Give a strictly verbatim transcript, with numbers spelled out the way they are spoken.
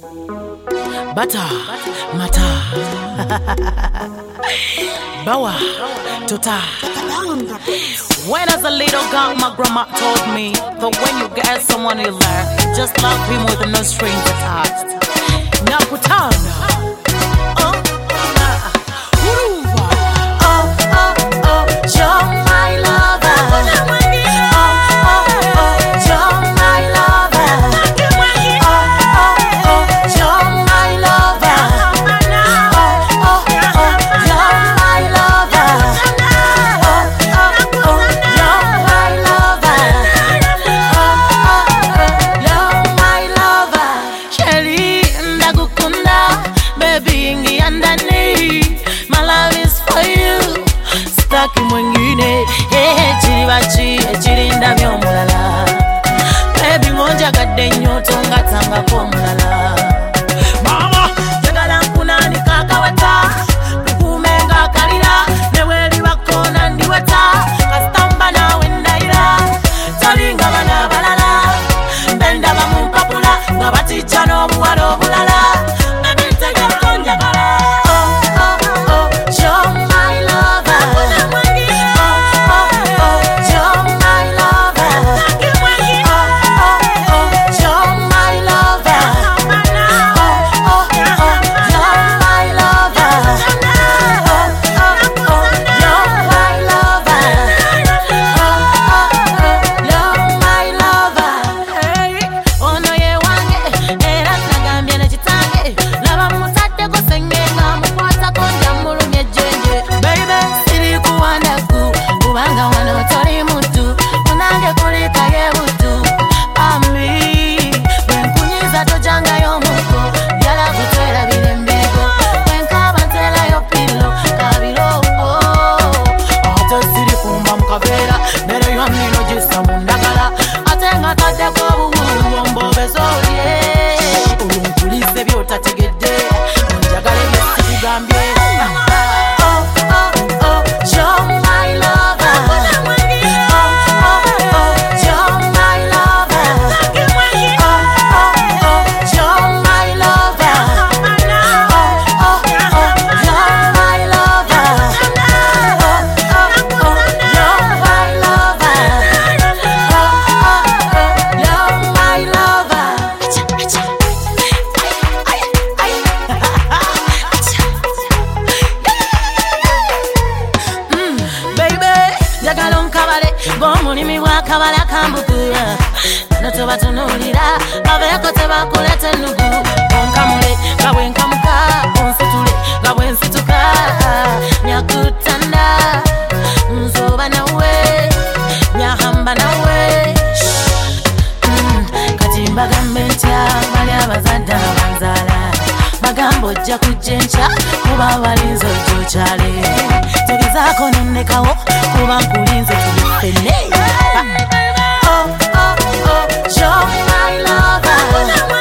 Bata, mata, bawa, tota. When as a little girl, my grandma told me that when you get someone you love, just love him with no strings attached. Nakutana. Oh, Uruva. Oh, oh, oh, you're my lover. Oh, oh, oh, you're my lover. Oh, oh, oh, you're my lover. Oh, oh, oh, you're my lover. Oh, oh, oh, you're my lover. Oh, oh, oh, you're my lover. Shelly, ndagukunda, baby, ingi andani. My love is for you. Staki mwingine, eh, chiribachi, chirinda vyo mulala. Baby, ngonja gade nyoto ngatanga kwa mulala. Mama, jagala nkunani kakawata. Kukumenga kalira, neweli wakona ndiwata. Kastamba na wendaira, talinga wana balala. Benda bamumpapula, ngabati chano buwalo bulala. Baby, take a konja kala. Oh, oh, oh, you're my lover. Oh, oh, oh, you're my lover. Oh, oh, oh, you're my lover. Oh, oh, oh, you're my lover. Oh, oh, oh, you're my lover. Oh, oh, oh, you're my lover. Hey, ono ye wange, era nagambye ne kitange. Laba mutadde ko sengenga mukwata konja mulumye jenje. Baby, siri kuwandaku, kubanga wano toli mutu. Munange kulika ye butu. Ami, bwenkunyiza tojangayo muko. Yala kutwera birembeko. Bwenkaba nterayo pilo, kabiro. Ate siri kumba mukavera, nero yamino jisa mundagala. Ate nga taddeko obuwulu ombobezo ye. Olunkulise byotategedde, njagala ebyo sikugambye. Oh, oh, oh, you're my lover. Oh, oh, oh, you're my lover. Oh, oh, oh, you're my lover. Oh, oh, oh, you're my lover. Oh, oh, oh, you're my lover. Oh, oh, oh, you're my lover. Baby, jagala onkabale, ng'omulimi bw'akabala kambukula. Bano tobatunulira, babeeko tebakuleta ennugu. Onkamule, nga bwenkamuka, onsitule, nga bwensituka. Nyakutanda, nzoba nawe, nyahamba nawe. Mm, kati mbagambe ntya, bali abazadde abanzaala. Bagamba ojja kujja enkya, kuba balinze ojja okyale. Tegezaako nonnekawo, kuba nkulinze tuli ffenna. Oh, oh, oh, you're my lover.